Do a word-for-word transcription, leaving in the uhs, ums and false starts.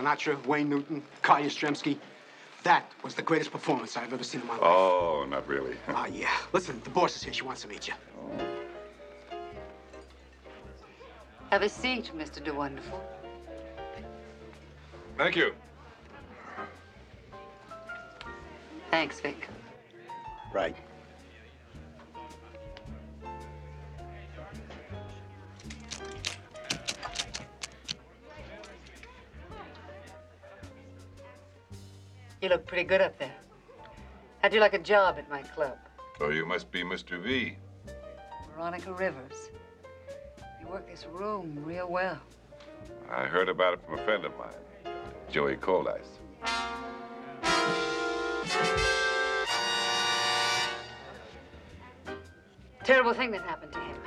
Sinatra, Wayne Newton, Kai Yastrzemski. That was the greatest performance I've ever seen in my life. Oh, not really. Ah, uh, yeah. Listen, the boss is here. She wants to meet you. Oh. Have a seat, Mister De Wonderful. Thank you. Thanks, Vic. Right. You look pretty good up there. How'd you like a job at my club? Oh, you must be Mister V. Veronica Rivers. You work this room real well. I heard about it from a friend of mine, Joey Colice. Terrible thing that happened to him.